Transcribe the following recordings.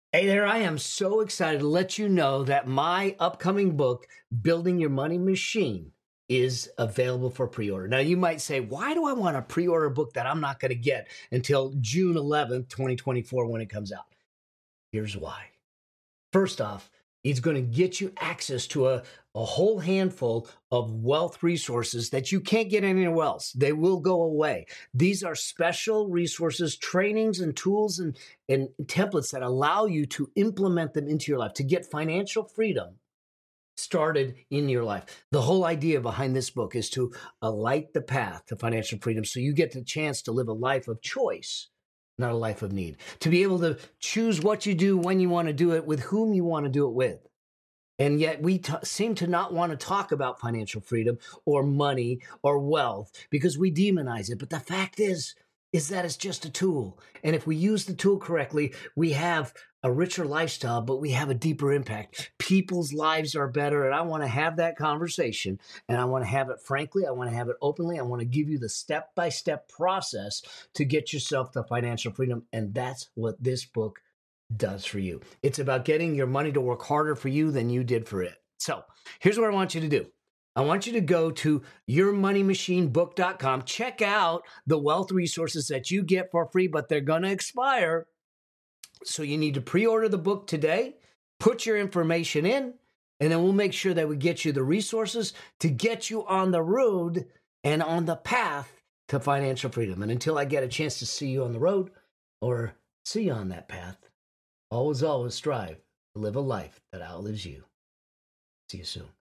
Hey there, I am so excited to let you know that my upcoming book, Building Your Money Machine, is available for pre-order. Now, you might say, why do I want to pre-order a book that I'm not going to get until June 11th, 2024 when it comes out? Here's why. First off, it's going to get you access to a whole handful of wealth resources that you can't get anywhere else. They will go away. These are special resources, trainings, and tools and templates that allow you to implement them into your life to get financial freedom started in your life. The whole idea behind this book is to light the path to financial freedom so you get the chance to live a life of choice, not a life of need. To be able to choose what you do, when you want to do it, with whom you want to do it with. And yet we seem to not want to talk about financial freedom or money or wealth because we demonize it. But the fact is that it's just a tool. And if we use the tool correctly, we have a richer lifestyle, but we have a deeper impact. People's lives are better. And I want to have that conversation. And I want to have it frankly. I want to have it openly. I want to give you the step-by-step process to get yourself to financial freedom. And that's what this book does for you. It's about getting your money to work harder for you than you did for it. So here's what I want you to do. I want you to go to yourmoneymachinebook.com. Check out the wealth resources that you get for free, but they're going to expire. So you need to pre-order the book today, put your information in, and then we'll make sure that we get you the resources to get you on the road and on the path to financial freedom. And until I get a chance to see you on the road or see you on that path, always strive to live a life that outlives you. See you soon.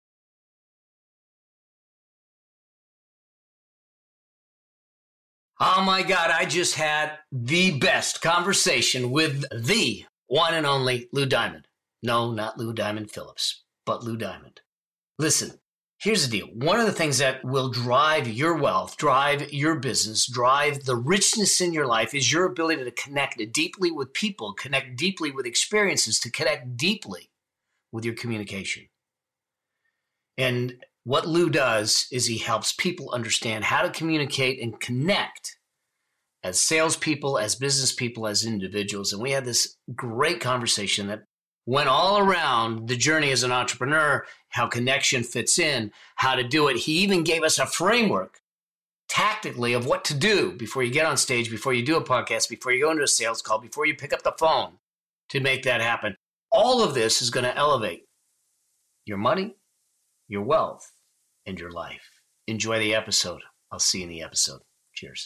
Oh my God, I just had the best conversation with the one and only Lou Diamond. No, not Lou Diamond Phillips, but Lou Diamond. Listen, here's the deal. One of the things that will drive your wealth, drive your business, drive the richness in your life is your ability to connect deeply with people, connect deeply with experiences, to connect deeply with your communication. And what Lou does is he helps people understand how to communicate and connect as salespeople, as business people, as individuals. And we had this great conversation that went all around the journey as an entrepreneur, how connection fits in, how to do it. He even gave us a framework tactically of what to do before you get on stage, before you do a podcast, before you go into a sales call, before you pick up the phone to make that happen. All of this is going to elevate your money, your wealth, and your life. Enjoy the episode. I'll see you in the episode. Cheers.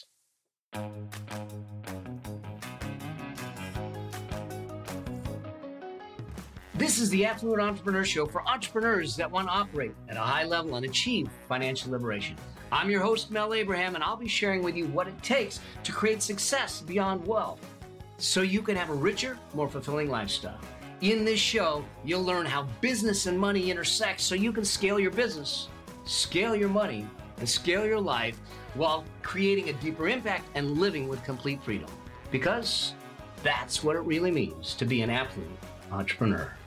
This is the Affluent Entrepreneur Show for entrepreneurs that want to operate at a high level and achieve financial liberation. I'm your host, Mel Abraham, and I'll be sharing with you what it takes to create success beyond wealth so you can have a richer, more fulfilling lifestyle. In this show, you'll learn how business and money intersect so you can scale your business, scale your money, and scale your life while creating a deeper impact and living with complete freedom. Because that's what it really means to be an affluent entrepreneur.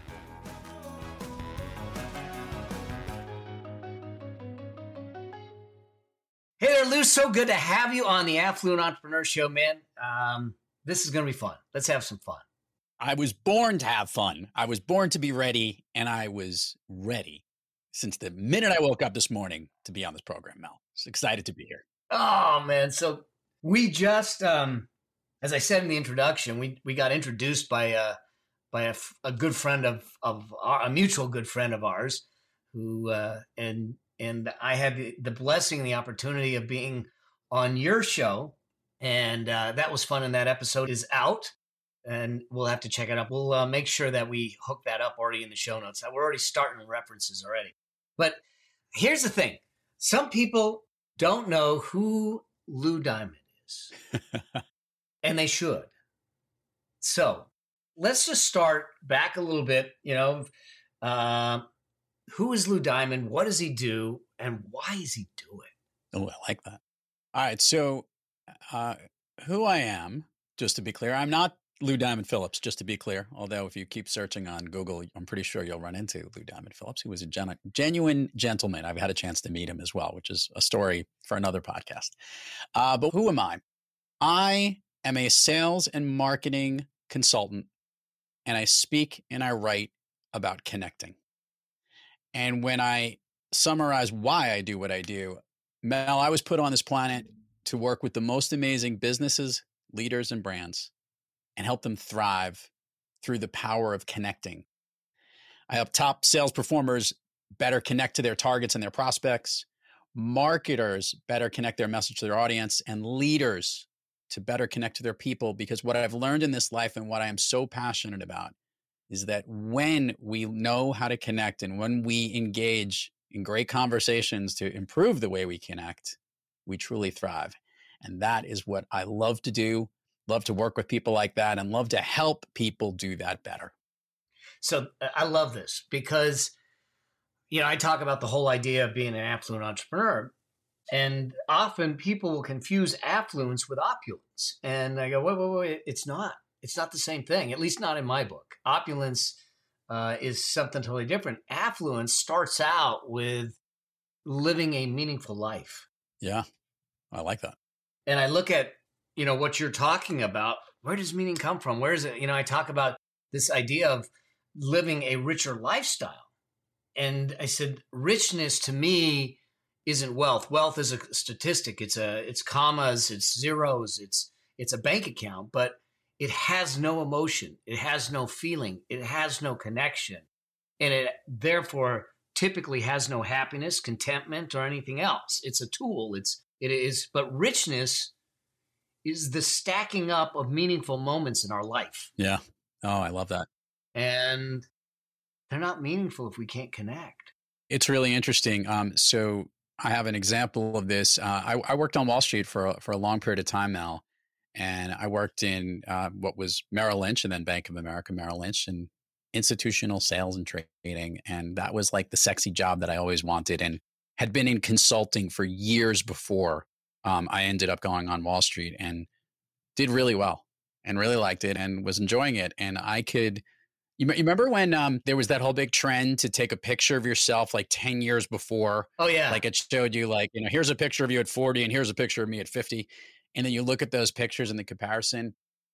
Hey there, Lou. So good to have you on the Affluent Entrepreneur Show, man. This is going to be fun. Let's have some fun. I was born to have fun. I was born to be ready, and I was ready since the minute I woke up this morning to be on this program, Mel. So excited to be here. Oh, man. So we just, as I said in the introduction, we got introduced by a good friend a mutual good friend of ours who, and I had the blessing and the opportunity of being on your show. And that was fun. And that episode is out. And we'll have to check it out. We'll make sure that we hook that up already in the show notes. We're already starting references already. But here's the thing. Some people don't know who Lou Diamond is. And they should. So let's just start back a little bit. Who is Lou Diamond? What does he do? And why is he do it? Oh, I like that. All right. So who I am, just to be clear, I'm not Lou Diamond Phillips, just to be clear. Although if you keep searching on Google, I'm pretty sure you'll run into Lou Diamond Phillips, who was a genuine gentleman. I've had a chance to meet him as well, which is a story for another podcast. But who am I? I am a sales and marketing consultant and I speak and I write about connecting. And when I summarize why I do what I do, Mel, I was put on this planet to work with the most amazing businesses, leaders, and brands and help them thrive through the power of connecting. I help top sales performers better connect to their targets and their prospects, marketers better connect their message to their audience, and leaders to better connect to their people. Because what I've learned in this life and what I am so passionate about is that when we know how to connect and when we engage in great conversations to improve the way we connect, we truly thrive. And that is what I love to do, love to work with people like that, and love to help people do that better. So I love this because, I talk about the whole idea of being an affluent entrepreneur. And often people will confuse affluence with opulence. And I go, wait, it's not. It's not the same thing, at least not in my book. Opulence is something totally different. Affluence starts out with living a meaningful life. Yeah, I like that. And I look at, what you're talking about. Where does meaning come from? Where is it? I talk about this idea of living a richer lifestyle. And I said, richness to me isn't wealth. Wealth is a statistic. It's commas, it's zeros, it's a bank account, but it has no emotion. It has no feeling. It has no connection. And it therefore typically has no happiness, contentment, or anything else. It's a tool. But richness is the stacking up of meaningful moments in our life. Yeah. Oh, I love that. And they're not meaningful if we can't connect. It's really interesting. So I have an example of this. I worked on Wall Street for a long period of time now. And I worked in what was Merrill Lynch and then Bank of America Merrill Lynch and institutional sales and trading. And that was like the sexy job that I always wanted and had been in consulting for years before I ended up going on Wall Street and did really well and really liked it and was enjoying it. And I could, you remember when there was that whole big trend to take a picture of yourself like 10 years before? Oh, yeah. Like it showed you like, here's a picture of you at 40 and here's a picture of me at 50. And then you look at those pictures and the comparison.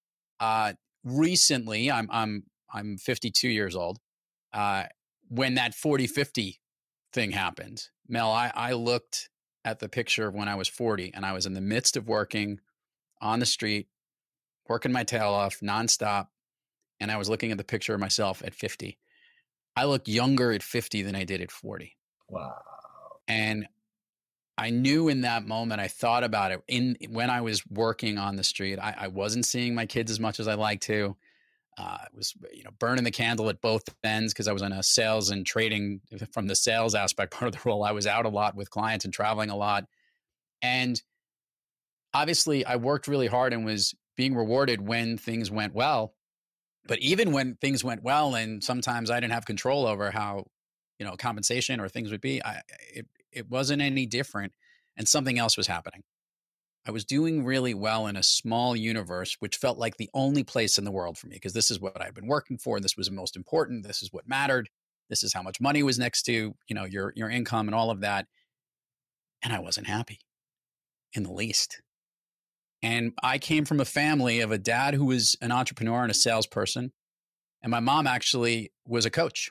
Recently, I'm 52 years old. When that 40-50 thing happened, Mel, I looked at the picture of when I was 40 and I was in the midst of working on the street, working my tail off nonstop. And I was looking at the picture of myself at 50. I look younger at 50 than I did at 40. Wow. And I knew in that moment, I thought about it when I was working on the street. I wasn't seeing my kids as much as I like to. I was, burning the candle at both ends because I was on a sales and trading from the sales aspect part of the role. I was out a lot with clients and traveling a lot. And obviously I worked really hard and was being rewarded when things went well. But even when things went well and sometimes I didn't have control over how, compensation or things would be, it wasn't any different, and something else was happening. I was doing really well in a small universe, which felt like the only place in the world for me, because this is what I'd been working for. This was the most important. This is what mattered. This is how much money was next to, your income and all of that. And I wasn't happy in the least. And I came from a family of a dad who was an entrepreneur and a salesperson. And my mom actually was a coach.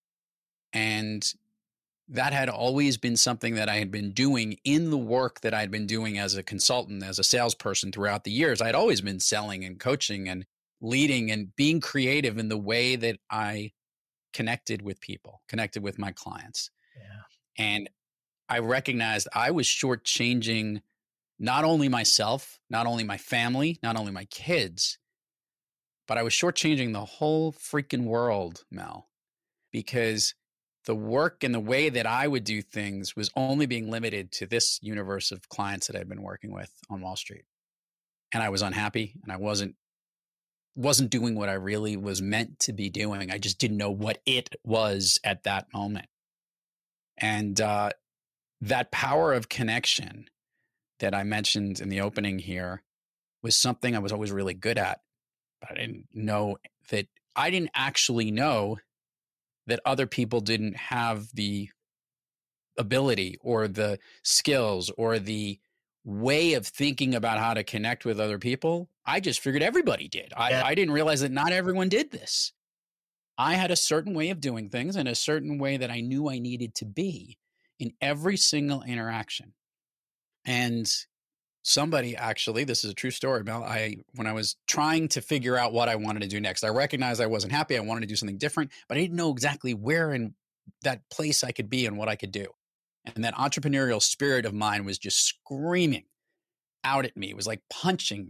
And that had always been something that I had been doing in the work that I'd been doing as a consultant, as a salesperson throughout the years. I'd always been selling and coaching and leading and being creative in the way that I connected with people, connected with my clients. Yeah. And I recognized I was shortchanging not only myself, not only my family, not only my kids, but I was shortchanging the whole freaking world, Mel, because the work and the way that I would do things was only being limited to this universe of clients that I'd been working with on Wall Street. And I was unhappy and I wasn't doing what I really was meant to be doing. I just didn't know what it was at that moment. And that power of connection that I mentioned in the opening here was something I was always really good at. But I didn't actually know that other people didn't have the ability or the skills or the way of thinking about how to connect with other people. I just figured everybody did. I didn't realize that not everyone did this. I had a certain way of doing things and a certain way that I knew I needed to be in every single interaction. And somebody actually, this is a true story, Mel. When I was trying to figure out what I wanted to do next, I recognized I wasn't happy. I wanted to do something different, but I didn't know exactly where in that place I could be and what I could do. And that entrepreneurial spirit of mine was just screaming out at me. It was like punching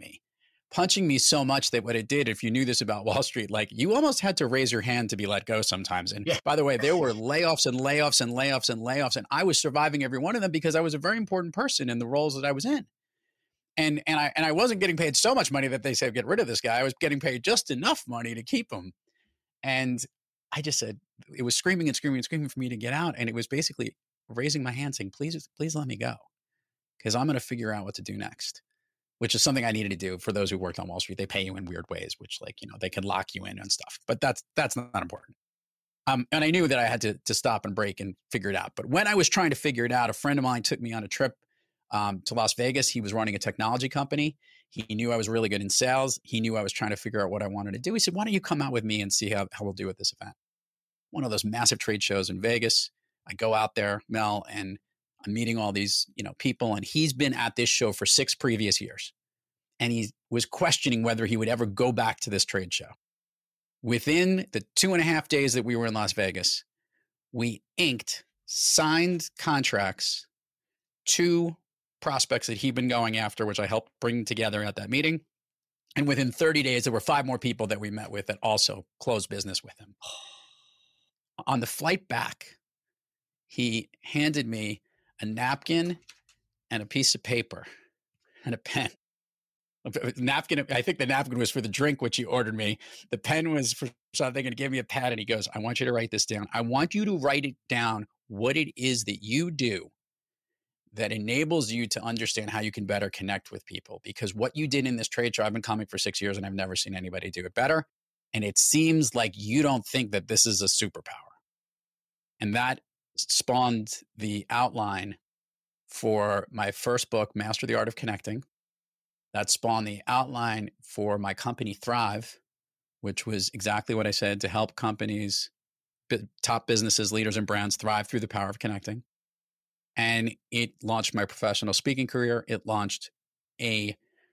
me so much that what it did, if you knew this about Wall Street, like you almost had to raise your hand to be let go sometimes. And by the way, there were layoffs and layoffs and layoffs and layoffs. And I was surviving every one of them because I was a very important person in the roles that I was in. And I wasn't getting paid so much money that they said, get rid of this guy. I was getting paid just enough money to keep him. And I just said, it was screaming and screaming and screaming for me to get out. And it was basically raising my hand saying, please let me go, because I'm going to figure out what to do next, which is something I needed to do. For those who worked on Wall Street, they pay you in weird ways, which they can lock you in and stuff, but that's not important. And I knew that I had to stop and break and figure it out. But when I was trying to figure it out, a friend of mine took me on a trip to Las Vegas. He was running a technology company. He knew I was really good in sales. He knew I was trying to figure out what I wanted to do. He said, why don't you come out with me and see how we'll do at this event? One of those massive trade shows in Vegas. I go out there, Mel, and I'm meeting all these, people. And he's been at this show for 6 previous years. And he was questioning whether he would ever go back to this trade show. Within the 2.5 days that we were in Las Vegas, we signed contracts to prospects that he'd been going after, which I helped bring together at that meeting. And within 30 days, there were 5 more people that we met with that also closed business with him. On the flight back, he handed me a napkin and a piece of paper and a pen. Napkin. I think the napkin was for the drink, which he ordered me. The pen was for something, and he gave me a pad, and he goes, I want you to write this down. I want you to write it down, what it is that you do that enables you to understand how you can better connect with people. Because what you did in this trade show, I've been coming for 6 years and I've never seen anybody do it better. And it seems like you don't think that this is a superpower. And that spawned the outline for my first book, Master the Art of Connecting. That spawned the outline for my company, Thrive, which was exactly what I said, to help companies, top businesses, leaders, and brands thrive through the power of connecting. And it launched my professional speaking career. It launched a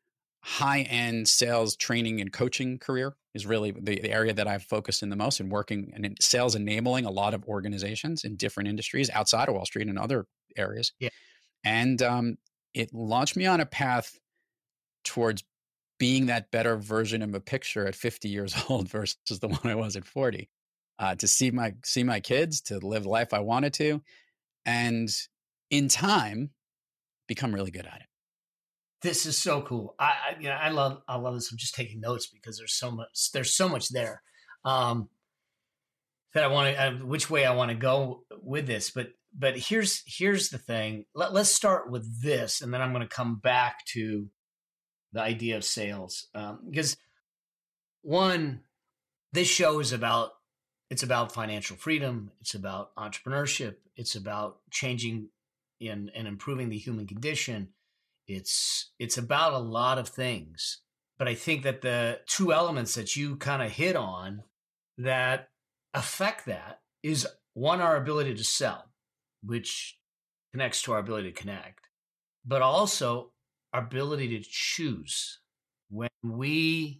high-end sales training and coaching career, is really the area that I've focused in the most, in working and in sales enabling a lot of organizations in different industries outside of Wall Street and other areas. Yeah. And it launched me on a path towards being that better version of a picture at 50 years old versus the one I was at 40, to see my kids, to live the life I wanted to, and in time become really good at it. This is so cool. I love this. I'm just taking notes because there's so much there that I want to, which way I want to go with this. But here's the thing. Let's start with this, and then I'm going to come back to the idea of sales, because one, this show is about financial freedom. It's about entrepreneurship. It's about changing and improving the human condition. It's about a lot of things. But I think that the 2 elements that you kind of hit on that affect that is, one, our ability to sell, which connects to our ability to connect, but also our ability to choose when we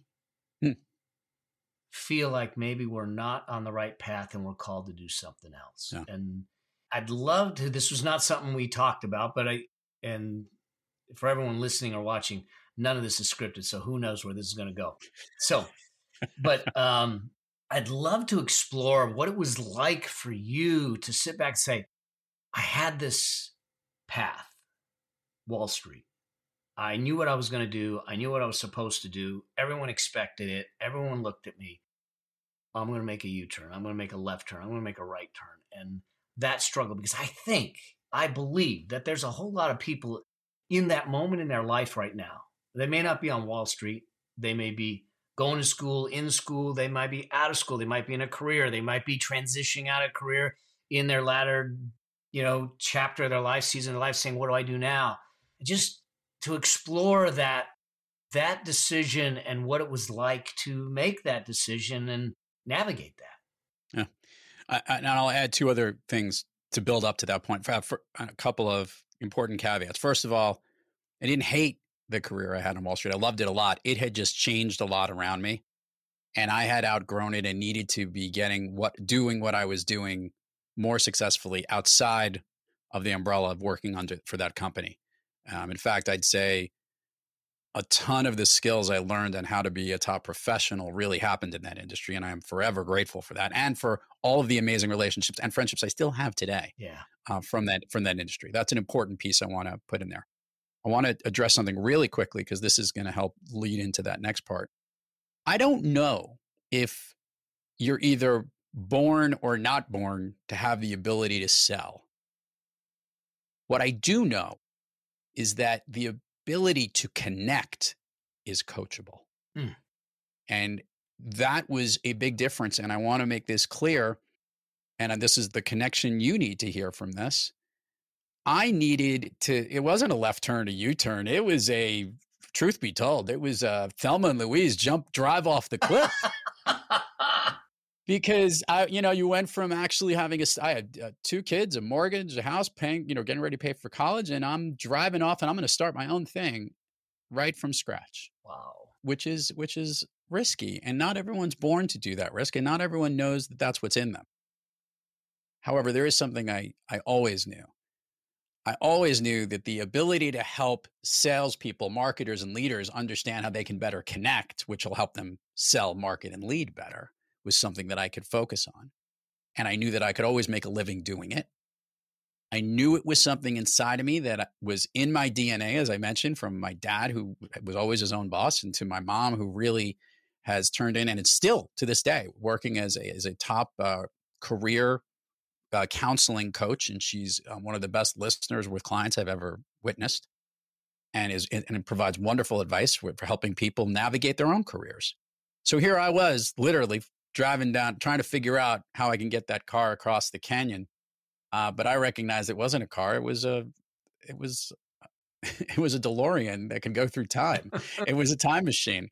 feel like maybe we're not on the right path and we're called to do something else. Yeah. And I'd love to, this was not something we talked about, but and for everyone listening or watching, none of this is scripted, so who knows where this is going to go. So, but I'd love to explore what it was like for you to sit back and say, I had this path, Wall Street. I knew what I was going to do. I knew what I was supposed to do. Everyone expected it. Everyone looked at me. I'm going to make a U-turn. I'm going to make a left turn. I'm going to make a right turn. And that struggle, because I believe that there's a whole lot of people in that moment in their life right now. They may not be on Wall Street. They may be going to school, in school. They might be out of school. They might be in a career. They might be transitioning out of career in their latter, chapter of their life, season of their life, saying, what do I do now? Just to explore that decision and what it was like to make that decision and navigate that. Yeah. And I'll add two other things to build up to that point. For a couple of important caveats. First of all, I didn't hate the career I had on Wall Street. I loved it a lot. It had just changed a lot around me, and I had outgrown it and needed to be doing what I was doing more successfully outside of the umbrella of working for that company. In fact, I'd say a ton of the skills I learned on how to be a top professional really happened in that industry. And I am forever grateful for that and for all of the amazing relationships and friendships I still have today from that industry. That's an important piece I want to put in there. I want to address something really quickly because this is going to help lead into that next part. I don't know if you're either born or not born to have the ability to sell. What I do know is that the ability to connect is coachable. And that was a big difference. And I want to make this clear. And this is the connection you need to hear from this. I needed to, it wasn't a left turn, a U-turn. It was truth be told, it was Thelma and Louise drive off the cliff. Because you went from actually having I had 2 kids, a mortgage, a house, paying, getting ready to pay for college, and I'm driving off and I'm going to start my own thing right from scratch. Wow. Which is risky, and not everyone's born to do that risk, and not everyone knows that that's what's in them. However, there is something I always knew. I always knew that the ability to help salespeople, marketers, and leaders understand how they can better connect, which will help them sell, market, and lead better, was something that I could focus on. And I knew that I could always make a living doing it. I knew it was something inside of me that was in my DNA, as I mentioned, from my dad, who was always his own boss, and to my mom, who really has turned in, and it's still to this day, working as a top career counseling coach. And she's one of the best listeners with clients I've ever witnessed, and provides wonderful advice for helping people navigate their own careers. So here I was literally driving down, trying to figure out how I can get that car across the canyon. But I recognized it wasn't a car. It was a DeLorean that can go through time. It was a time machine.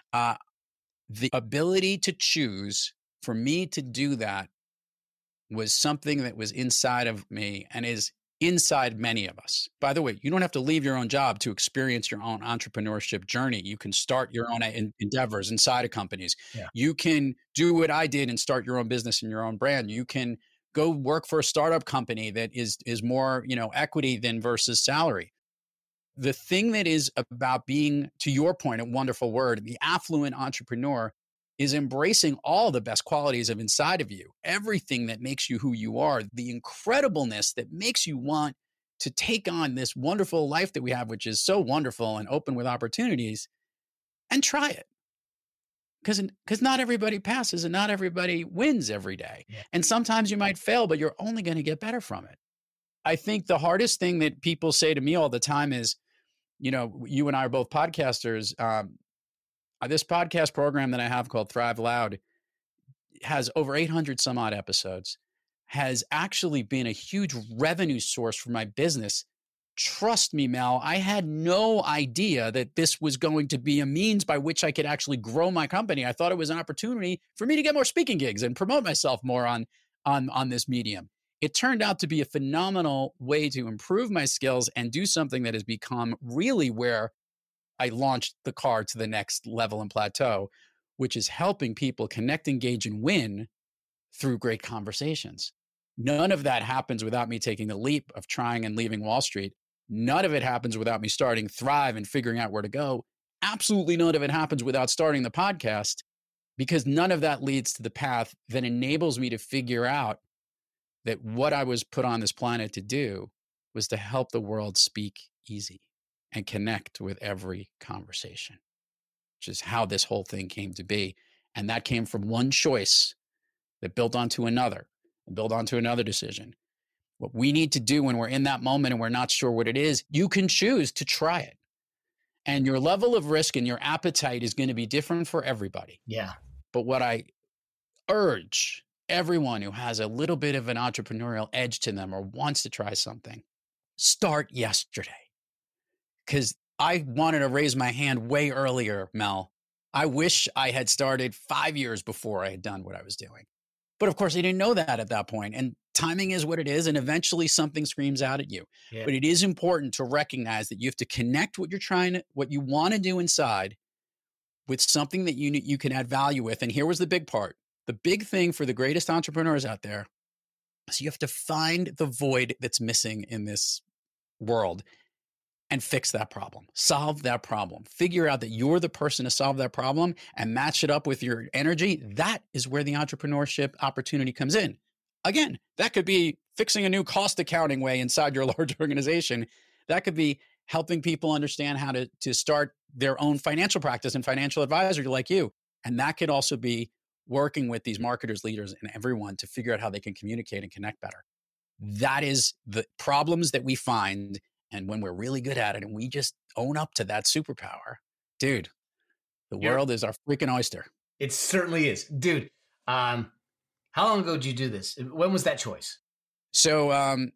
The ability to choose, for me to do that, was something that was inside of me and is inside many of us. By the way, you don't have to leave your own job to experience your own entrepreneurship journey. You can start your own endeavors inside of companies. Yeah. You can do what I did and start your own business and your own brand. You can go work for a startup company that is more, equity than versus salary. The thing that is about being, to your point, a wonderful word, the affluent entrepreneur, is embracing all the best qualities of inside of you, everything that makes you who you are, the incredibleness that makes you want to take on this wonderful life that we have, which is so wonderful and open with opportunities, and try it. Because not everybody passes and not everybody wins every day. Yeah. And sometimes you might fail, but you're only going to get better from it. I think the hardest thing that people say to me all the time is, you and I are both podcasters. This podcast program that I have called Thrive Loud has over 800 some odd episodes, has actually been a huge revenue source for my business. Trust me, Mel, I had no idea that this was going to be a means by which I could actually grow my company. I thought it was an opportunity for me to get more speaking gigs and promote myself more on this medium. It turned out to be a phenomenal way to improve my skills and do something that has become really where I launched the car to the next level and plateau, which is helping people connect, engage, and win through great conversations. None of that happens without me taking the leap of trying and leaving Wall Street. None of it happens without me starting Thrive and figuring out where to go. Absolutely none of it happens without starting the podcast, because none of that leads to the path that enables me to figure out that what I was put on this planet to do was to help the world speak easy and connect with every conversation, which is how this whole thing came to be. And that came from one choice that built onto another and built onto another decision. What we need to do when we're in that moment and we're not sure what it is, you can choose to try it. And your level of risk and your appetite is going to be different for everybody. Yeah. But what I urge everyone who has a little bit of an entrepreneurial edge to them or wants to try something, start yesterday. Because I wanted to raise my hand way earlier, Mel. I wish I had started 5 years before I had done what I was doing. But of course, I didn't know that at that point. And timing is what it is. And eventually something screams out at you. Yeah. But it is important to recognize that you have to connect what you want to do inside with something that you can add value with. And here was the big part. The big thing for the greatest entrepreneurs out there is you have to find the void that's missing in this world and fix that problem, solve that problem, figure out that you're the person to solve that problem and match it up with your energy. That is where the entrepreneurship opportunity comes in. Again, that could be fixing a new cost accounting way inside your large organization. That could be helping people understand how to start their own financial practice and financial advisor like you. And that could also be working with these marketers, leaders, and everyone to figure out how they can communicate and connect better. That is the problems that we find. And when we're really good at it and we just own up to that superpower, dude, the world is our freaking oyster. It certainly is. Dude, how long ago did you do this? When was that choice? So in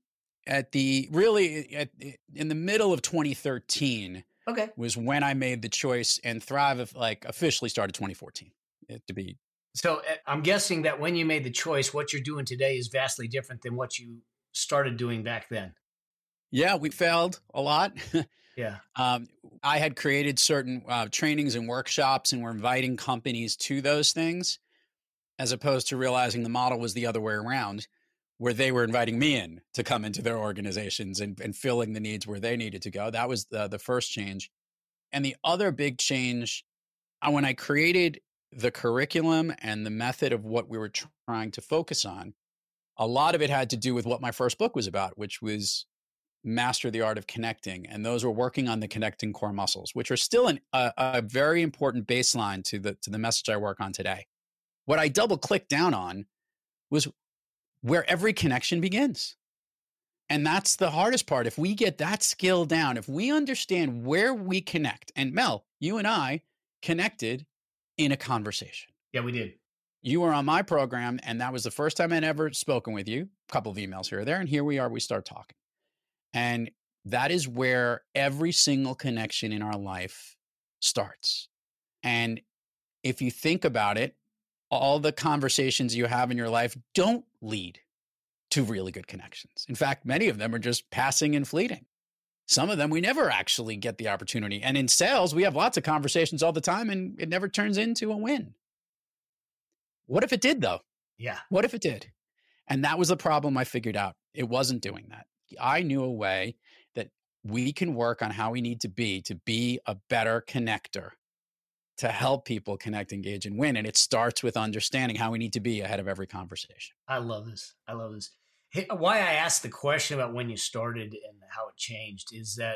the middle of 2013 was when I made the choice, and Thrive officially started 2014 to be. So I'm guessing that when you made the choice, what you're doing today is vastly different than what you started doing back then. Yeah, we failed a lot. Yeah. I had created certain trainings and workshops, and we're inviting companies to those things, as opposed to realizing the model was the other way around, where they were inviting me in to come into their organizations and filling the needs where they needed to go. That was the first change. And the other big change, when I created the curriculum and the method of what we were trying to focus on, a lot of it had to do with what my first book was about, which was Master the Art of Connecting. And those were working on the connecting core muscles, which are still a very important baseline to the message I work on today. What I double clicked down on was where every connection begins. And that's the hardest part. If we get that skill down, if we understand where we connect, and Mel, you and I connected in a conversation. Yeah, we did. You were on my program, and that was the first time I'd ever spoken with you. A couple of emails here or there, and here we are, we start talking. And that is where every single connection in our life starts. And if you think about it, all the conversations you have in your life don't lead to really good connections. In fact, many of them are just passing and fleeting. Some of them, we never actually get the opportunity. And in sales, we have lots of conversations all the time, and it never turns into a win. What if it did, though? Yeah. What if it did? And that was the problem I figured out. It wasn't doing that. I knew a way that we can work on how we need to be a better connector, to help people connect, engage, and win. And it starts with understanding how we need to be ahead of every conversation. I love this. Hey, why I asked the question about when you started and how it changed is that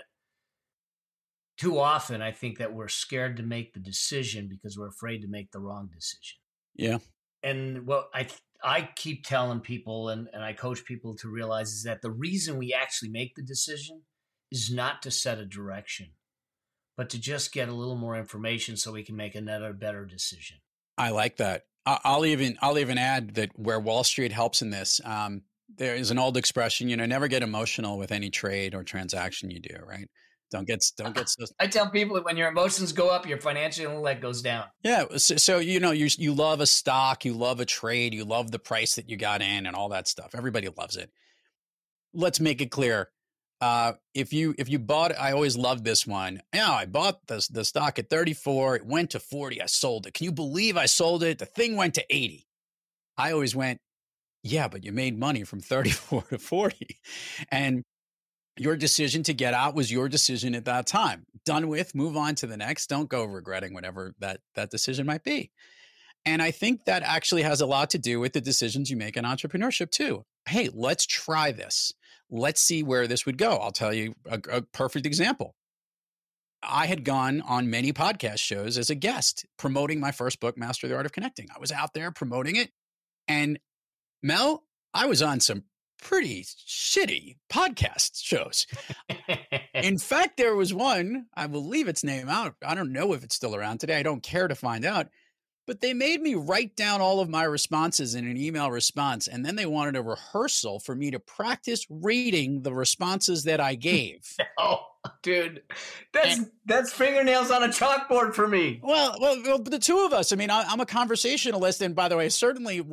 too often I think that we're scared to make the decision because we're afraid to make the wrong decision. Yeah. And what I keep telling people and I coach people to realize is that the reason we actually make the decision is not to set a direction, but to just get a little more information so we can make another better decision. I like that. I'll even add that where Wall Street helps in this, there is an old expression, never get emotional with any trade or transaction you do, right? Don't get so. I tell people that when your emotions go up, your financial intellect goes down. Yeah. So you love a stock, you love a trade, you love the price that you got in and all that stuff. Everybody loves it. Let's make it clear. If you bought, I always loved this one. Yeah, I bought the stock at 34. It went to 40. I sold it. Can you believe I sold it? The thing went to 80. I always went, yeah, but you made money from 34 to 40. And your decision to get out was your decision at that time. Done with, move on to the next. Don't go regretting whatever that decision might be. And I think that actually has a lot to do with the decisions you make in entrepreneurship too. Hey, let's try this. Let's see where this would go. I'll tell you a perfect example. I had gone on many podcast shows as a guest promoting my first book, Master the Art of Connecting. I was out there promoting it. And Mel, I was on some pretty shitty podcast shows. In fact, there was one, I will leave its name out. I don't know if it's still around today. I don't care to find out. But they made me write down all of my responses in an email response. And then they wanted a rehearsal for me to practice reading the responses that I gave. Oh, dude, that's fingernails on a chalkboard for me. Well, the two of us, I mean, I'm a conversationalist. And by the way, certainly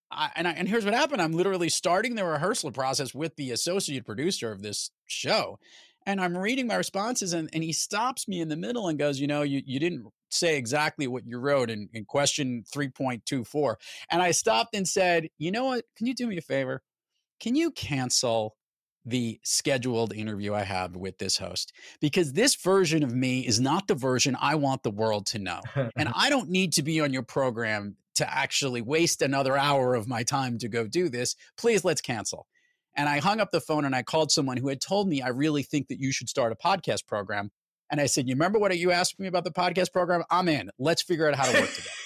and here's what happened. I'm literally starting the rehearsal process with the associate producer of this show. And I'm reading my responses, and he stops me in the middle and goes, you didn't say exactly what you wrote in question 3.24. And I stopped and said, you know what? Can you do me a favor? Can you cancel the scheduled interview I have with this host? Because this version of me is not the version I want the world to know. And I don't need to be on your program to actually waste another hour of my time to go do this. Please, let's cancel. And I hung up the phone and I called someone who had told me, I really think that you should start a podcast program. And I said, you remember what you asked me about the podcast program? I'm in. Let's figure out how to work together.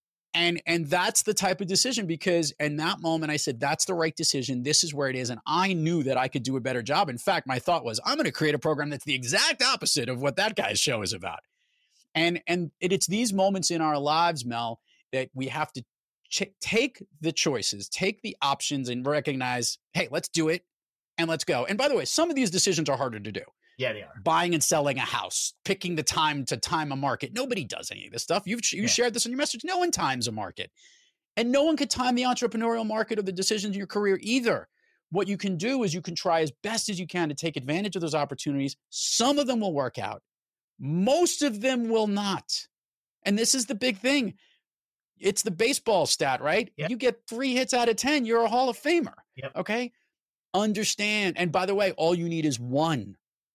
And that's the type of decision, because in that moment I said, that's the right decision. This is where it is. And I knew that I could do a better job. In fact, my thought was, I'm going to create a program that's the exact opposite of what that guy's show is about. And it's these moments in our lives, Mel, that we have to take the choices, take the options, and recognize, hey, let's do it and let's go. And by the way, some of these decisions are harder to do. Yeah, they are. Buying and selling a house, picking the time to time a market. Nobody does any of this stuff. You shared this in your message. No one times a market. And no one could time the entrepreneurial market or the decisions in your career either. What you can do is you can try as best as you can to take advantage of those opportunities. Some of them will work out. Most of them will not. And this is the big thing. It's the baseball stat, right? Yep. You get 3 hits out of 10, you're a Hall of Famer. Yep. Okay? Understand. And by the way, all you need is one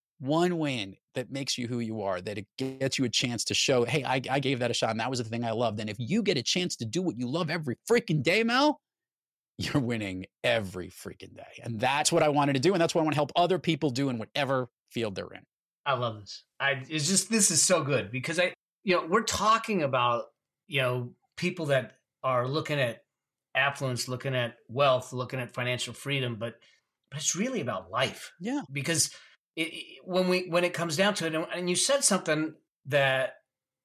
win that makes you who you are, that it gets you a chance to show, hey, I gave that a shot and that was the thing I loved. And if you get a chance to do what you love every freaking day, Mel, you're winning every freaking day. And that's what I wanted to do. And that's what I want to help other people do in whatever field they're in. I love this. This is so good, because we're talking about, people that are looking at affluence, looking at wealth, looking at financial freedom, but it's really about life. Yeah. Because when it comes down to it, and you said something, that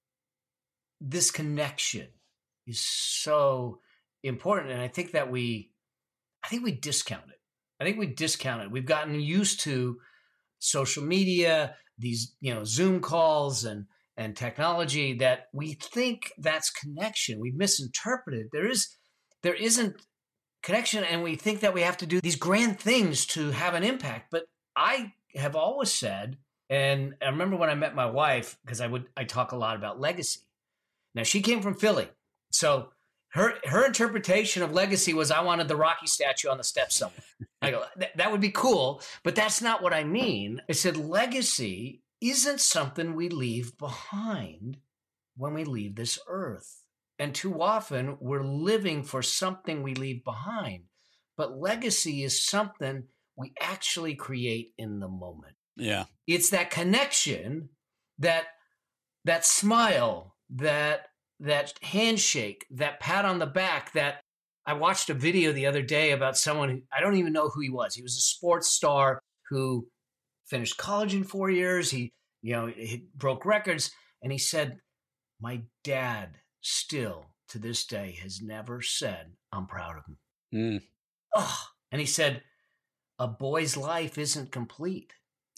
this connection is so important, and I think we discount it. We've gotten used to social media, these Zoom calls and technology, that we think that's connection. We misinterpreted. There isn't connection, and we think that we have to do these grand things to have an impact. But I have always said, and I remember when I met my wife, because I talk a lot about legacy. Now, she came from Philly, so her interpretation of legacy was, I wanted the Rocky statue on the steps somewhere. I go, that would be cool, but that's not what I mean. I said, legacy isn't something we leave behind when we leave this earth. And too often we're living for something we leave behind. But legacy is something we actually create in the moment. Yeah. It's that connection, that smile, that handshake, that pat on the back. That I watched a video the other day about someone who, I don't even know who he was. He was a sports star who finished college in 4 years. He broke records. And he said, my dad still to this day has never said, I'm proud of him. Mm. Oh, and he said, a boy's life isn't complete.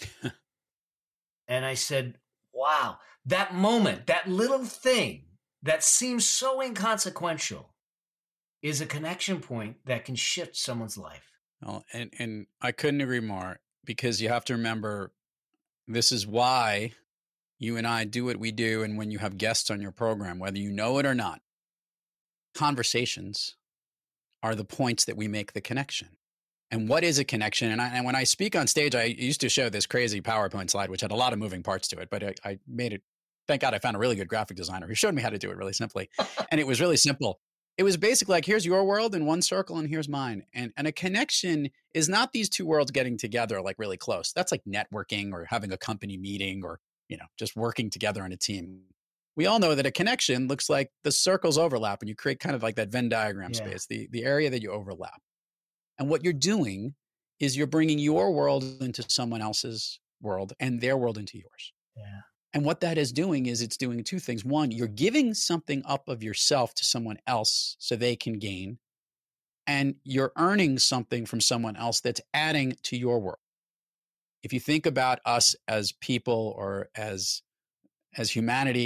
And I said, wow, that moment, that little thing that seems so inconsequential is a connection point that can shift someone's life. Well, and I couldn't agree more, because you have to remember, this is why you and I do what we do. And when you have guests on your program, whether you know it or not, conversations are the points that we make the connection. And what is a connection? And when I speak on stage, I used to show this crazy PowerPoint slide, which had a lot of moving parts to it, but I made it. Thank God I found a really good graphic designer who showed me how to do it really simply. And it was really simple. It was basically like, here's your world in one circle and here's mine. And a connection is not these two worlds getting together like really close. That's like networking or having a company meeting or, just working together in a team. We all know that a connection looks like the circles overlap and you create kind of like that Venn diagram space, the area that you overlap. And what you're doing is you're bringing your world into someone else's world and their world into yours. Yeah. And what that is doing is it's doing two things. One, you're giving something up of yourself to someone else so they can gain. And you're earning something from someone else that's adding to your world. If you think about us as people or as humanity,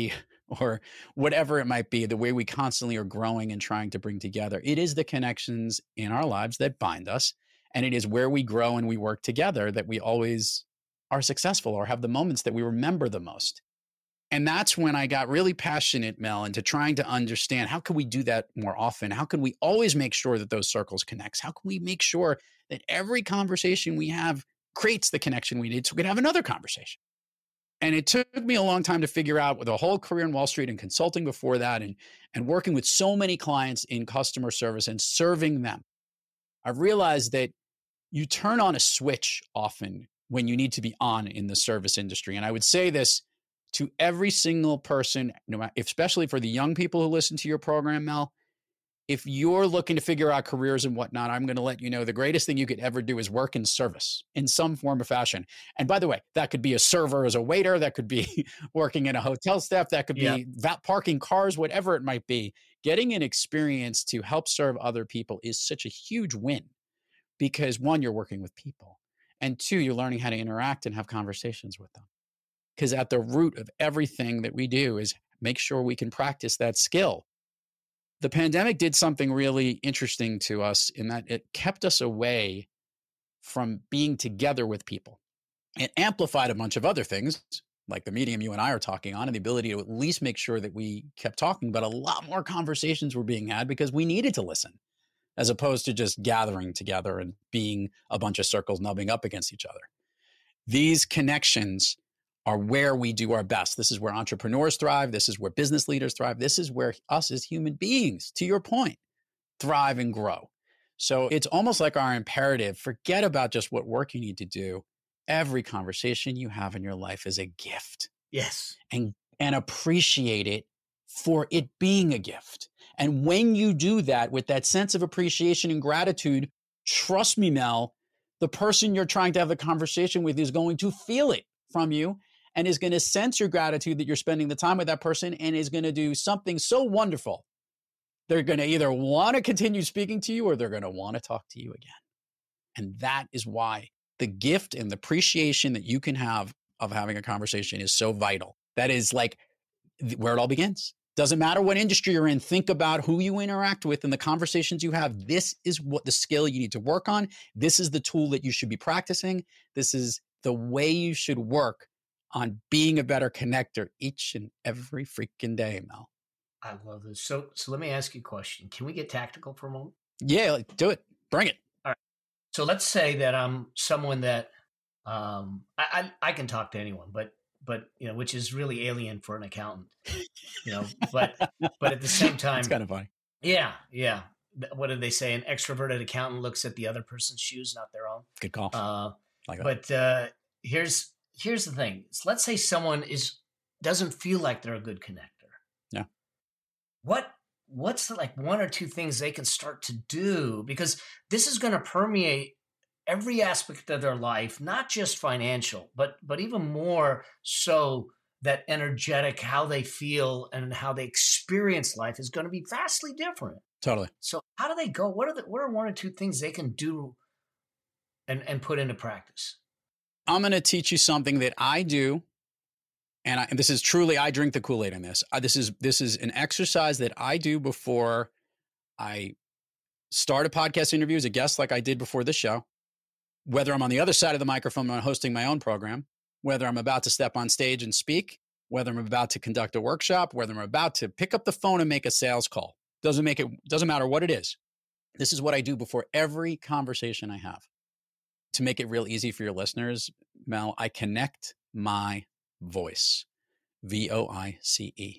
or whatever it might be, the way we constantly are growing and trying to bring together. It is the connections in our lives that bind us. And it is where we grow and we work together that we always are successful or have the moments that we remember the most. And that's when I got really passionate, Mel, into trying to understand how can we do that more often? How can we always make sure that those circles connect? How can we make sure that every conversation we have creates the connection we need so we can have another conversation? And it took me a long time to figure out, with a whole career in Wall Street and consulting before that, and working with so many clients in customer service and serving them. I've realized that you turn on a switch often when you need to be on in the service industry. And I would say this to every single person, especially for the young people who listen to your program, Mel. If you're looking to figure out careers and whatnot, I'm going to let you know the greatest thing you could ever do is work in service in some form or fashion. And by the way, that could be a server as a waiter. That could be working in a hotel staff. That could be parking cars, whatever it might be. Getting an experience to help serve other people is such a huge win because, one, you're working with people. And two, you're learning how to interact and have conversations with them. Because at the root of everything that we do is make sure we can practice that skill. The pandemic did something really interesting to us in that it kept us away from being together with people. It amplified a bunch of other things, like the medium you and I are talking on, and the ability to at least make sure that we kept talking, but a lot more conversations were being had because we needed to listen, as opposed to just gathering together and being a bunch of circles nubbing up against each other. These connections are where we do our best. This is where entrepreneurs thrive. This is where business leaders thrive. This is where us as human beings, to your point, thrive and grow. So it's almost like our imperative. Forget about just what work you need to do. Every conversation you have in your life is a gift. Yes. And appreciate it for it being a gift. And when you do that with that sense of appreciation and gratitude, trust me, Mel, the person you're trying to have the conversation with is going to feel it from you and is going to sense your gratitude that you're spending the time with that person and is going to do something so wonderful. They're going to either want to continue speaking to you or they're going to want to talk to you again. And that is why the gift and the appreciation that you can have of having a conversation is so vital. That is like where it all begins. Doesn't matter what industry you're in. Think about who you interact with and the conversations you have. This is what the skill you need to work on. This is the tool that you should be practicing. This is the way you should work on being a better connector each and every freaking day, Mel. I love this. So let me ask you a question. Can we get tactical for a moment? Yeah, do it. Bring it. All right. So let's say that I'm someone that I can talk to anyone, but which is really alien for an accountant, but at the same time, it's kind of funny. Yeah. What did they say? An extroverted accountant looks at the other person's shoes, not their own. Good call. But here's the thing. Let's say someone doesn't feel like they're a good connector. Yeah. What's the one or two things they can start to do? Because this is going to permeate every aspect of their life, not just financial, but even more so that energetic, how they feel and how they experience life is going to be vastly different. Totally. So how do they go? What are one or two things they can do and put into practice? I'm going to teach you something that I do. And this is truly, I drink the Kool-Aid in this. This is an exercise that I do before I start a podcast interview as a guest, like I did before this show. Whether I'm on the other side of the microphone and hosting my own program, whether I'm about to step on stage and speak, whether I'm about to conduct a workshop, whether I'm about to pick up the phone and make a sales call, doesn't matter what it is. This is what I do before every conversation I have. To make it real easy for your listeners, Mel, I connect my voice, VOICE.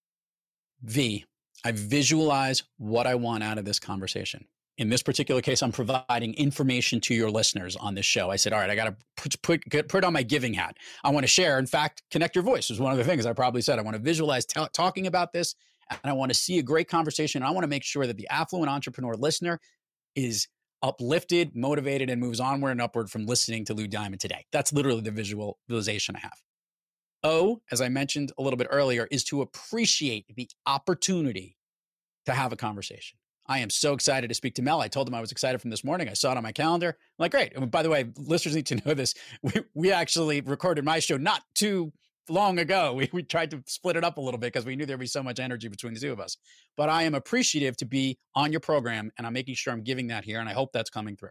I visualize what I want out of this conversation. In this particular case, I'm providing information to your listeners on this show. I said, all right, I got to put on my giving hat. I want to share. In fact, connect your voice was one of the things I probably said. I want to visualize talking about this, and I want to see a great conversation. I want to make sure that the affluent entrepreneur listener is uplifted, motivated, and moves onward and upward from listening to Lou Diamond today. That's literally the visualization I have. O, as I mentioned a little bit earlier, is to appreciate the opportunity to have a conversation. I am so excited to speak to Mel. I told him I was excited from this morning. I saw it on my calendar. I'm like, great. And by the way, listeners need to know this. We actually recorded my show not too long ago. We tried to split it up a little bit because we knew there'd be so much energy between the two of us. But I am appreciative to be on your program, and I'm making sure I'm giving that here, and I hope that's coming through.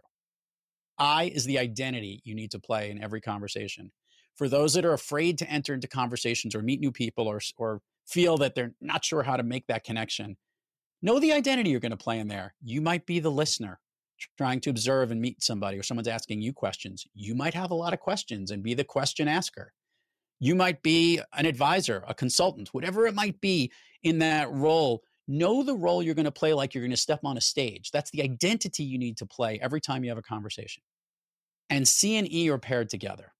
I is the identity you need to play in every conversation. For those that are afraid to enter into conversations or meet new people or feel that they're not sure how to make that connection, know the identity you're going to play in there. You might be the listener trying to observe and meet somebody, or someone's asking you questions. You might have a lot of questions and be the question asker. You might be an advisor, a consultant, whatever it might be in that role. Know the role you're going to play like you're going to step on a stage. That's the identity you need to play every time you have a conversation. And C and E are paired together.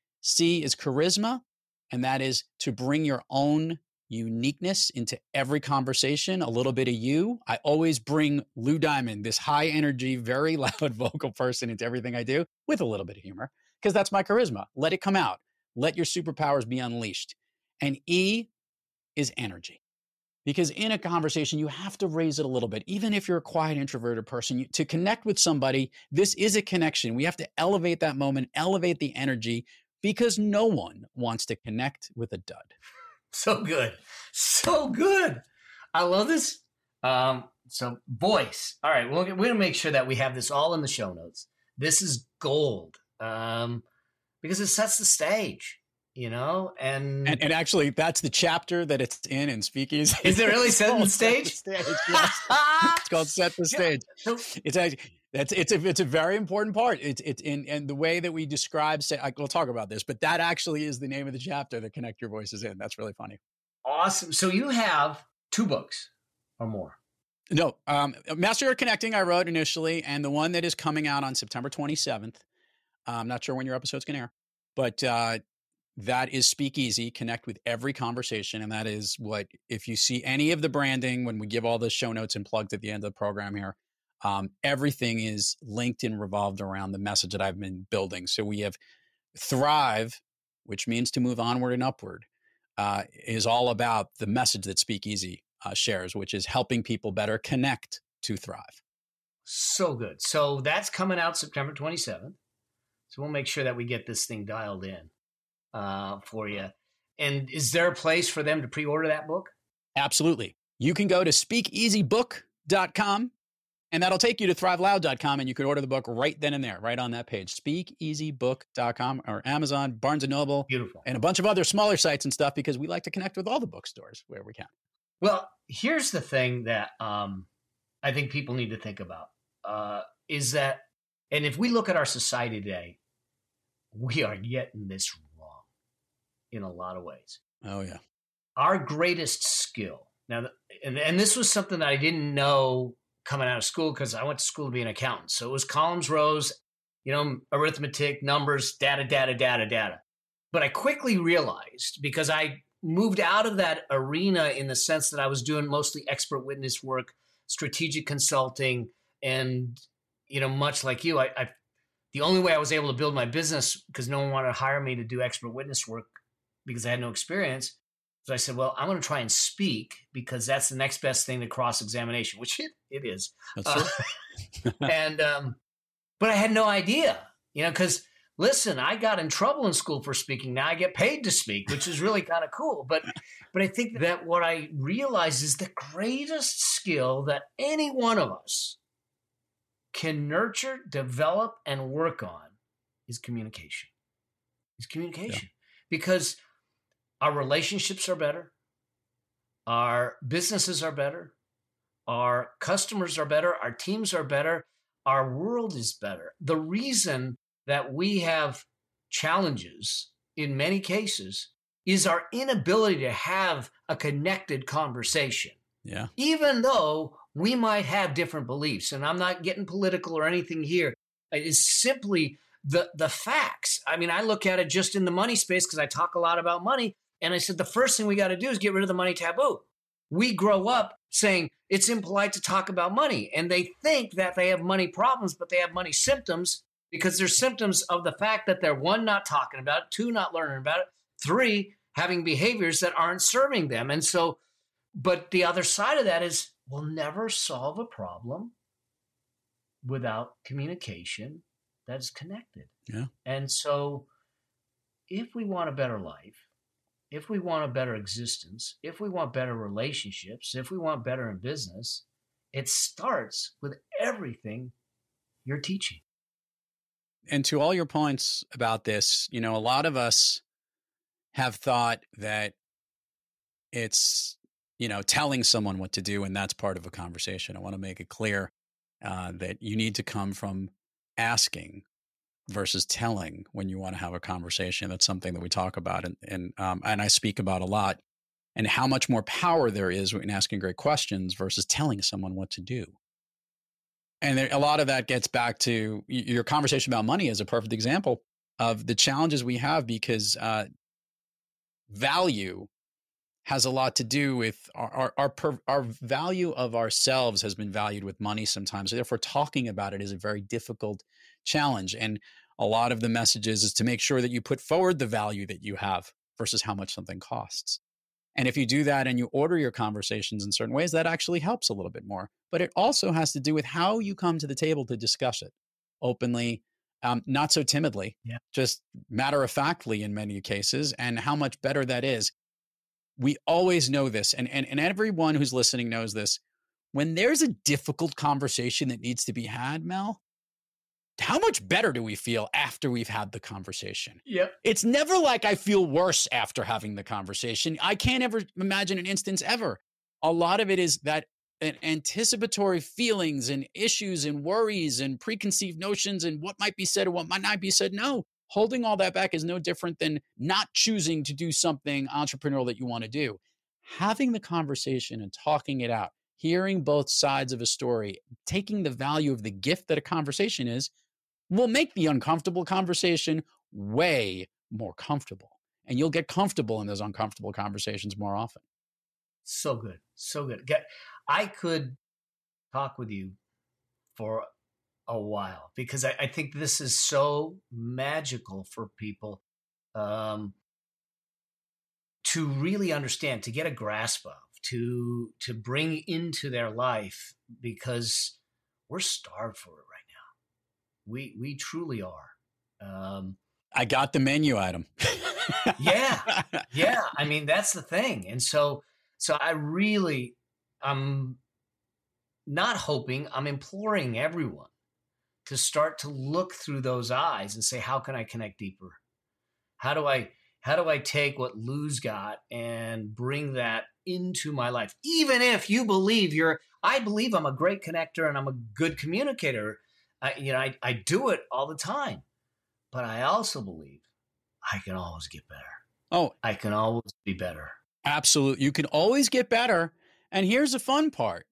C is charisma, and that is to bring your own uniqueness into every conversation, a little bit of you. I always bring Lou Diamond, this high energy, very loud vocal person, into everything I do with a little bit of humor, because that's my charisma. Let it come out. Let your superpowers be unleashed. And E is energy. Because in a conversation, you have to raise it a little bit. Even if you're a quiet, introverted person, to connect with somebody, this is a connection. We have to elevate that moment, elevate the energy, because no one wants to connect with a dud. So good. So good. I love this. So voice. All right. We're going to make sure that we have this all in the show notes. This is gold because it sets the stage, and actually that's the chapter that it's in Speakeasy. Is it really setting the stage? Yes. It's called Set the Stage. Yeah. It's actually, it's a very important part. It's in the way that we describe, we'll talk about this, but that actually is the name of the chapter that Connect Your Voices in. That's really funny. Awesome. So you have 2 books or more. No, Master Your Connecting I wrote initially, and the one that is coming out on September 27th. I'm not sure when your episode's going to air, but that is Speakeasy, Connect with Every Conversation. And that is what, if you see any of the branding, when we give all the show notes and plugged at the end of the program here, everything is linked and revolved around the message that I've been building. So we have Thrive, which means to move onward and upward, is all about the message that Speakeasy shares, which is helping people better connect to thrive. So good. So that's coming out September 27th. So we'll make sure that we get this thing dialed in for you. And is there a place for them to pre-order that book? Absolutely. You can go to speakeasybook.com, and that'll take you to thriveloud.com, and you can order the book right then and there, right on that page. Speakeasybook.com or Amazon, Barnes & Noble. Beautiful. And a bunch of other smaller sites and stuff, because we like to connect with all the bookstores where we can. Well, here's the thing that I think people need to think about is that, and if we look at our society today, we are getting this wrong in a lot of ways. Oh, yeah. Our greatest skill. Now, and this was something that I didn't know coming out of school, because I went to school to be an accountant. So it was columns, rows, arithmetic, numbers, data. But I quickly realized, because I moved out of that arena in the sense that I was doing mostly expert witness work, strategic consulting, and, much like you, I the only way I was able to build my business, because no one wanted to hire me to do expert witness work because I had no experience. So I said, well, I'm going to try and speak, because that's the next best thing to cross-examination, which it is. That's true. But I had no idea, because listen, I got in trouble in school for speaking. Now I get paid to speak, which is really kind of cool. But I think that what I realized is the greatest skill that any one of us can nurture, develop, and work on is communication. Yeah. Because our relationships are better. Our businesses are better. Our customers are better. Our teams are better. Our world is better. The reason that we have challenges in many cases is our inability to have a connected conversation. Yeah. Even though we might have different beliefs, and I'm not getting political or anything here. It's simply the facts. I mean, I look at it just in the money space, because I talk a lot about money. And I said, the first thing we got to do is get rid of the money taboo. We grow up saying it's impolite to talk about money. And they think that they have money problems, but they have money symptoms, because they're symptoms of the fact that they're, 1, not talking about it, 2, not learning about it, 3, having behaviors that aren't serving them. And so, but the other side of that is, we'll never solve a problem without communication that's connected. Yeah. And so if we want a better life, if we want a better existence, if we want better relationships, if we want better in business, it starts with everything you're teaching. And to all your points about this, a lot of us have thought that it's, telling someone what to do, and that's part of a conversation. I want to make it clear that you need to come from asking versus telling when you want to have a conversation. That's something that we talk about and I speak about a lot, and how much more power there is in asking great questions versus telling someone what to do. And a lot of that gets back to your conversation about money as a perfect example of the challenges we have, because value has a lot to do with our value of ourselves has been valued with money sometimes. Therefore, talking about it is a very difficult challenge. And a lot of the messages is to make sure that you put forward the value that you have versus how much something costs. And if you do that and you order your conversations in certain ways, that actually helps a little bit more. But it also has to do with how you come to the table to discuss it openly, not so timidly, just matter-of-factly in many cases, and how much better that is. We always know this, and everyone who's listening knows this. When there's a difficult conversation that needs to be had, Mel, how much better do we feel after we've had the conversation? Yep. It's never like I feel worse after having the conversation. I can't ever imagine an instance ever. A lot of it is that anticipatory feelings and issues and worries and preconceived notions and what might be said or what might not be said. No, holding all that back is no different than not choosing to do something entrepreneurial that you want to do. Having the conversation and talking it out, hearing both sides of a story, taking the value of the gift that a conversation is, will make the uncomfortable conversation way more comfortable. And you'll get comfortable in those uncomfortable conversations more often. So good. So good. I could talk with you for a while because I think this is so magical for people to really understand, to get a grasp of, to bring into their life, because we're starved for it right now. We truly are. I got the menu item. Yeah. I mean, that's the thing. And so I'm not hoping, I'm imploring everyone to start to look through those eyes and say, how can I connect deeper? How do I take what Lou's got and bring that into my life? Even if you believe I believe I'm a great connector and I'm a good communicator. I do it all the time, but I also believe I can always get better. Oh, I can always be better. Absolutely. You can always get better. And here's the fun part.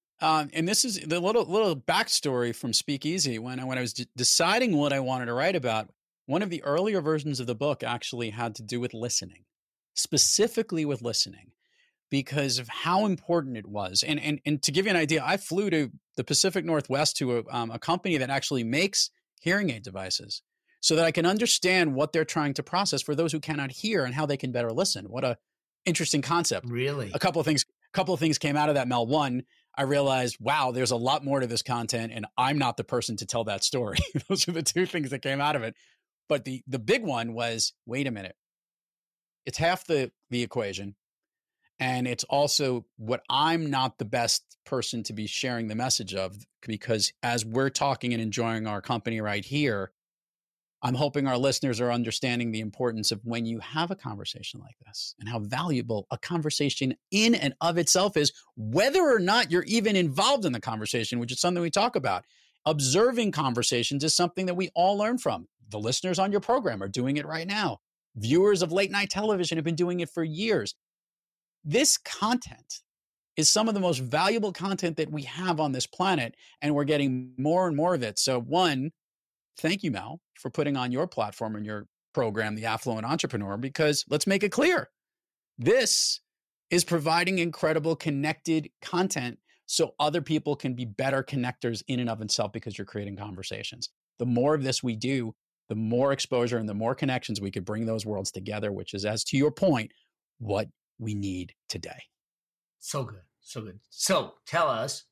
And this is the little backstory from Speakeasy. When I was deciding what I wanted to write about, one of the earlier versions of the book actually had to do with listening, specifically with listening, because of how important it was. And to give you an idea, I flew to the Pacific Northwest to a company that actually makes hearing aid devices so that I can understand what they're trying to process for those who cannot hear and how they can better listen. What a interesting concept. Really? A couple of things came out of that, Mel. One, I realized, wow, there's a lot more to this content, and I'm not the person to tell that story. Those are the two things that came out of it. But the big one was, wait a minute. It's half the equation. And it's also what I'm not the best person to be sharing the message of, because as we're talking and enjoying our company right here, I'm hoping our listeners are understanding the importance of when you have a conversation like this and how valuable a conversation in and of itself is, whether or not you're even involved in the conversation, which is something we talk about. Observing conversations is something that we all learn from. The listeners on your program are doing it right now. Viewers of late night television have been doing it for years. This content is some of the most valuable content that we have on this planet, and we're getting more and more of it. So one, thank you, Mel, for putting on your platform and your program, The Affluent Entrepreneur, because let's make it clear. This is providing incredible connected content so other people can be better connectors in and of itself, because you're creating conversations. The more of this we do, the more exposure and the more connections we could bring those worlds together, which is, as to your point, what we need today. So good. So good. So tell us,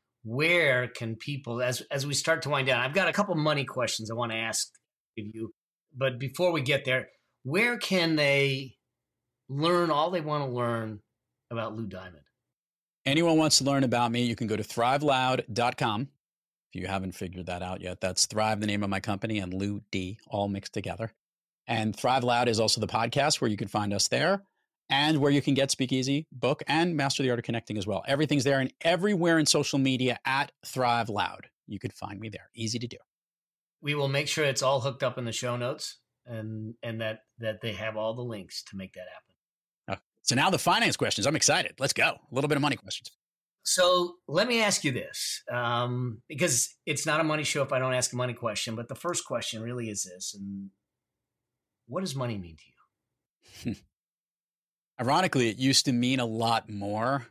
where can people, as we start to wind down, I've got a couple money questions I want to ask you, but before we get there, where can they learn all they want to learn about Lou Diamond? Anyone wants to learn about me, you can go to thriveloud.com. If you haven't figured that out yet, that's Thrive, the name of my company, and Lou D, all mixed together. And Thrive Loud is also the podcast where you can find us there and where you can get Speakeasy book and Master the Art of Connecting as well. Everything's there and everywhere in social media at Thrive Loud. You can find me there. Easy to do. We will make sure it's all hooked up in the show notes and that they have all the links to make that happen. So now the finance questions. I'm excited. Let's go. A little bit of money questions. So let me ask you this, because it's not a money show if I don't ask a money question, but the first question really is this. And what does money mean to you? Ironically, it used to mean a lot more.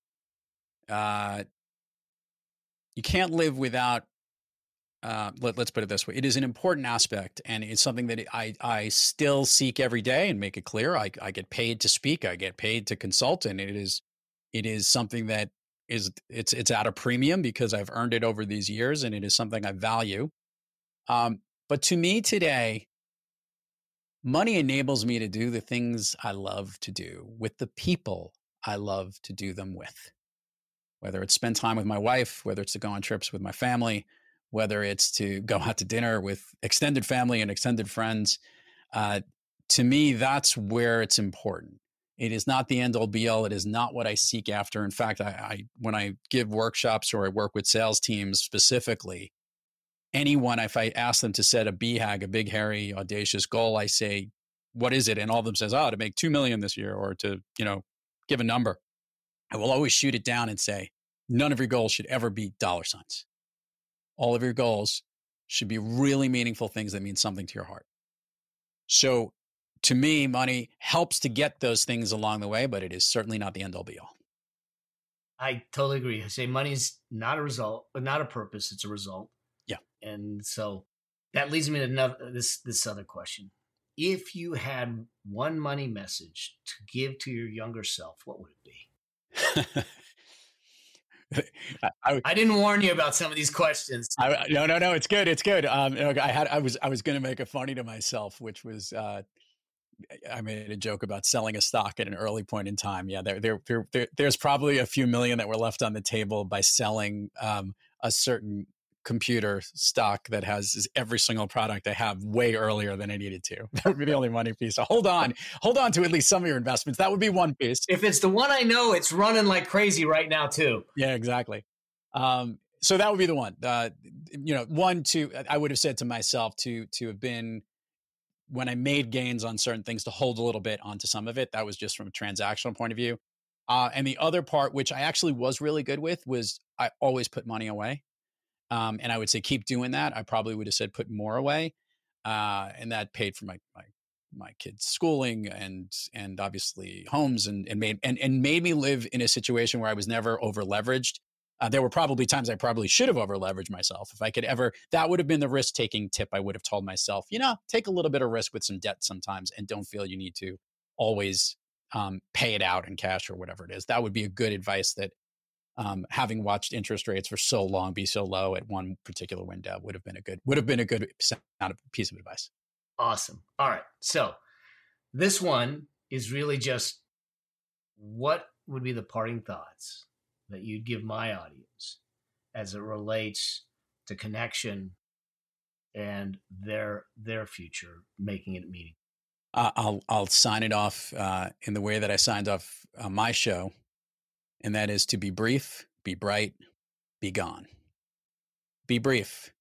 You can't live without, let's put it this way. It is an important aspect, and it's something that I still seek every day and make it clear. I get paid to speak. I get paid to consult, and it is something that it's at a premium because I've earned it over these years, and it is something I value. But to me today, money enables me to do the things I love to do with the people I love to do them with. Whether it's spend time with my wife, whether it's to go on trips with my family, whether it's to go out to dinner with extended family and extended friends. To me, that's where it's important. It is not the end all be all. It is not what I seek after. In fact, when I give workshops or I work with sales teams specifically, anyone, if I ask them to set a BHAG, a big, hairy, audacious goal, I say, what is it? And all of them says, to make 2 million this year, or to, give a number. I will always shoot it down and say, none of your goals should ever be dollar signs. All of your goals should be really meaningful things that mean something to your heart. So to me, money helps to get those things along the way, but it is certainly not the end all be all. I totally agree. I say money's not a result, but not a purpose. It's a result. Yeah. And so that leads me to this other question. If you had one money message to give to your younger self, what would it be? I didn't warn you about some of these questions. No, it's good. It's good. I was going to make a funny to myself, which was, I made a joke about selling a stock at an early point in time. Yeah, there's probably a few million that were left on the table by selling a certain computer stock that has every single product I have way earlier than I needed to. That would be the only money piece. So hold on to at least some of your investments. That would be one piece. If it's the one I know, it's running like crazy right now too. Yeah, exactly. So that would be the one. I would have said to myself to have been, when I made gains on certain things, to hold a little bit onto some of it. That was just from a transactional point of view. And the other part, which I actually was really good with, was I always put money away. And I would say, keep doing that. I probably would have said, put more away. And that paid for my kids' schooling and obviously homes and made me live in a situation where I was never over leveraged. There were probably times I probably should have over leveraged myself. If I could ever, that would have been the risk taking tip. I would have told myself, take a little bit of risk with some debt sometimes and don't feel you need to always pay it out in cash or whatever it is. That would be a good advice that, having watched interest rates for so long be so low at one particular window would have been a good piece of advice. Awesome. All right. So this one is really just, what would be the parting thoughts that you'd give my audience as it relates to connection and their future, making it meaningful? I'll sign it off in the way that I signed off my show. And that is to be brief, be bright, be gone. Be brief.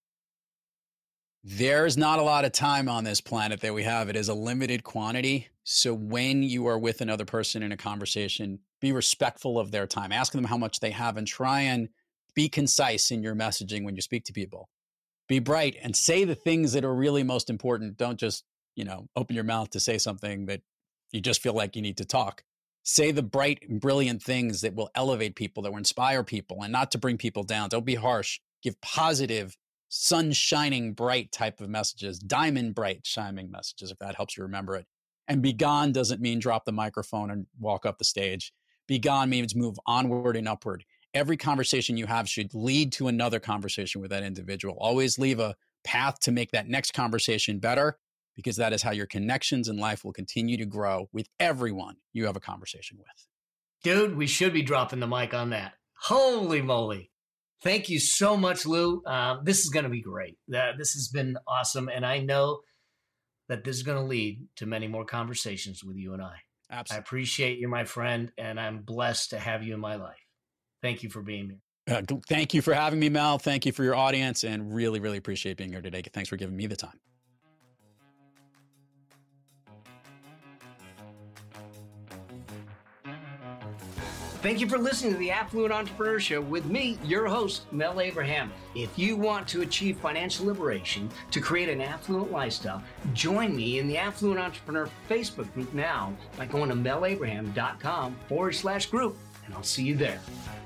There's not a lot of time on this planet that we have. It is a limited quantity. So when you are with another person in a conversation, be respectful of their time. Ask them how much they have and try and be concise in your messaging when you speak to people. Be bright and say the things that are really most important. Don't just, open your mouth to say something that you just feel like you need to talk. Say the bright and brilliant things that will elevate people, that will inspire people, and not to bring people down. Don't be harsh. Give positive, sun shining bright type of messages, diamond bright shining messages, if that helps you remember it. And be gone doesn't mean drop the microphone and walk up the stage. Be gone means move onward and upward. Every conversation you have should lead to another conversation with that individual. Always leave a path to make that next conversation better. because that is how your connections in life will continue to grow with everyone you have a conversation with. Dude, we should be dropping the mic on that. Holy moly. Thank you so much, Lou. This is going to be great. This has been awesome. And I know that this is going to lead to many more conversations with you and I. Absolutely. I appreciate you, my friend, and I'm blessed to have you in my life. Thank you for being here. Thank you for having me, Mel. Thank you for your audience, and really, really appreciate being here today. Thanks for giving me the time. Thank you for listening to the Affluent Entrepreneur Show with me, your host, Mel Abraham. If you want to achieve financial liberation to create an affluent lifestyle, join me in the Affluent Entrepreneur Facebook group now by going to melabraham.com/group, and I'll see you there.